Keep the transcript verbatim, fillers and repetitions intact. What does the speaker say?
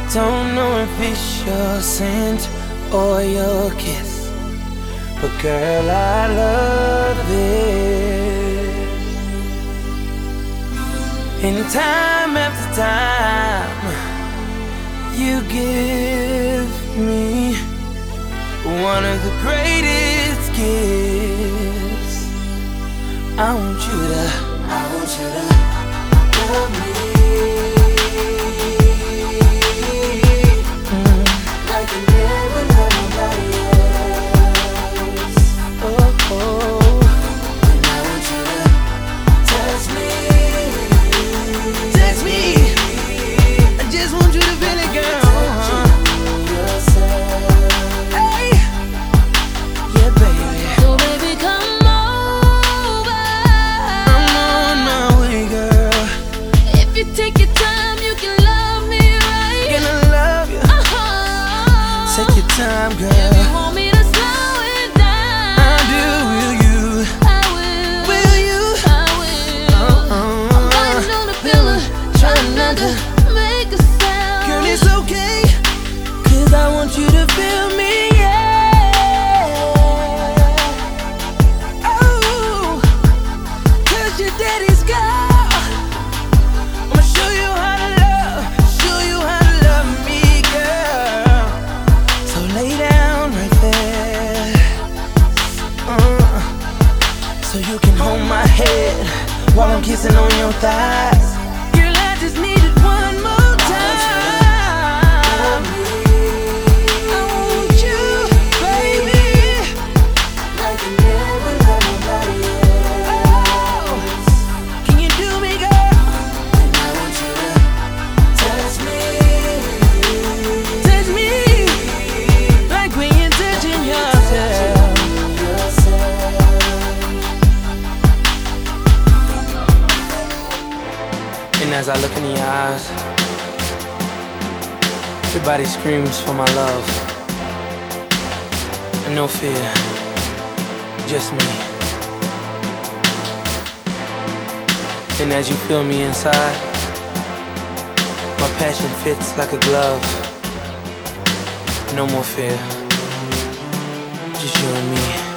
Don't know if it's your scent or your kiss, but girl, I love it. In time after time, you give me one of the greatest gifts. I want you to, I want you to love me. Time, girl. If you want me to slow it down, I do. Will you? I will. Will you? I will. Uh-uh. I'm riding on a pillar, trying not to make a sound. Girl, it's okay, 'cause I want you to feel me, yeah. Oh, 'cause your daddy's girl. I'ma show you how to love, show you how to love me, girl. So lay down right there, uh, so you can hold my head while I'm kissing on your thighs. Girl, I just need it one more time. I want you, baby, like you never loved nobody else. Can you do me, girl? And I want you to touch me, touch me, like when you're touching yourself. And as I look in your eyes, everybody screams for my love. And no fear, just me. And as you feel me inside, my passion fits like a glove. No more fear, just you and me.